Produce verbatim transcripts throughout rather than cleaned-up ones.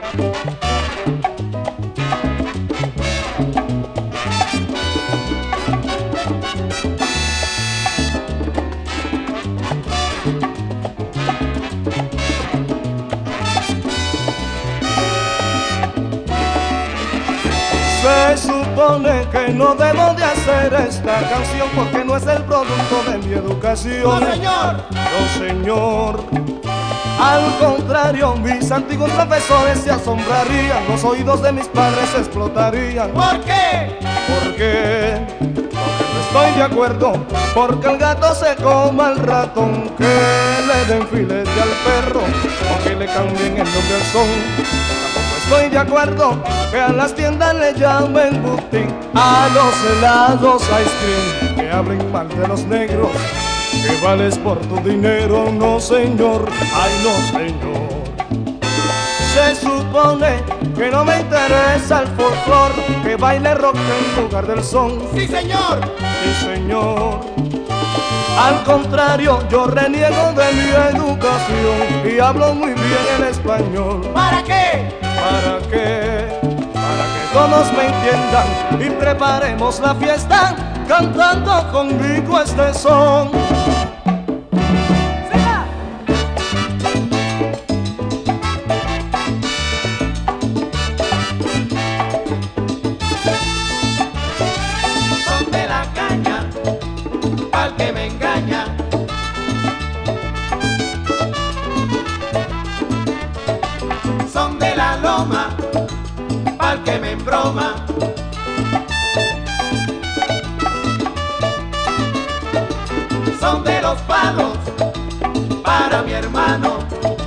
Se supone que no debo de hacer esta canción porque no es el producto de mi educación. ¡No, señor! No, señor. Al contrario, mis antiguos profesores se asombrarían, los oídos de mis padres explotarían. ¿Por qué? Porque no estoy de acuerdo, porque el gato se coma al ratón, que le den filete al perro o que le cambien el nombre al son. Estoy de acuerdo que a las tiendas le llamen boutique, a los helados ice cream, que hablen mal de los negros, que vales por tu dinero. No, señor, ay no, señor. Se supone que no me interesa el folclor, que baile rock en lugar del son. ¡Sí, señor! Sí, señor. Al contrario, yo reniego de mi educación y hablo muy bien el español. ¿Para qué? ¿Para qué? Para que todos me entiendan y preparemos la fiesta cantando conmigo este son. Son de la caña, al que me engaña. Son de la loma, al que me embroma. Son de los palos, para mi hermano.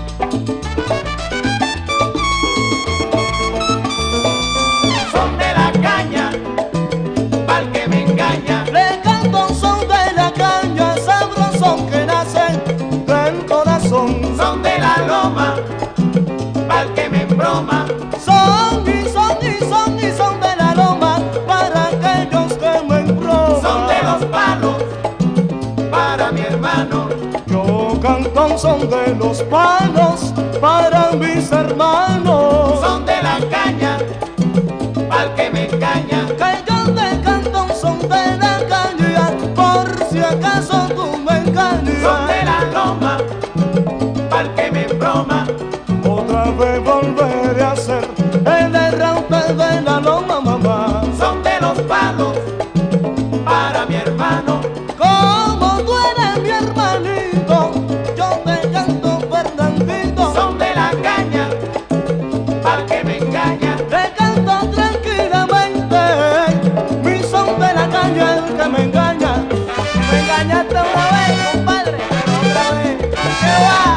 Son de la caña, al que me engaña. Le canto un son de la caña, sabrosón que nace del corazón. Son de la loma, al que me embroma. Son y son y son y son de la loma para aquellos que me embroman. Son de los palos, para mi hermano. Yo canto un son de los palos para mis hermanos. Son de la caña, al que me engaña. Que yo te canto un son de la caña por si acaso tú me engañas. Son de la loma, al que me embroma. Otra vez volveré a ser el errante de la loma, mamá. Son de los palos, para mi hermano. Como tú eres mi hermanito, yo te canto Fernandito. Son de la caña, al que me engaña. Te canto tranquilamente, mi son de la caña, el que me engaña. Me engañaste una vez, compadre, pero otra vez, ¿qué va?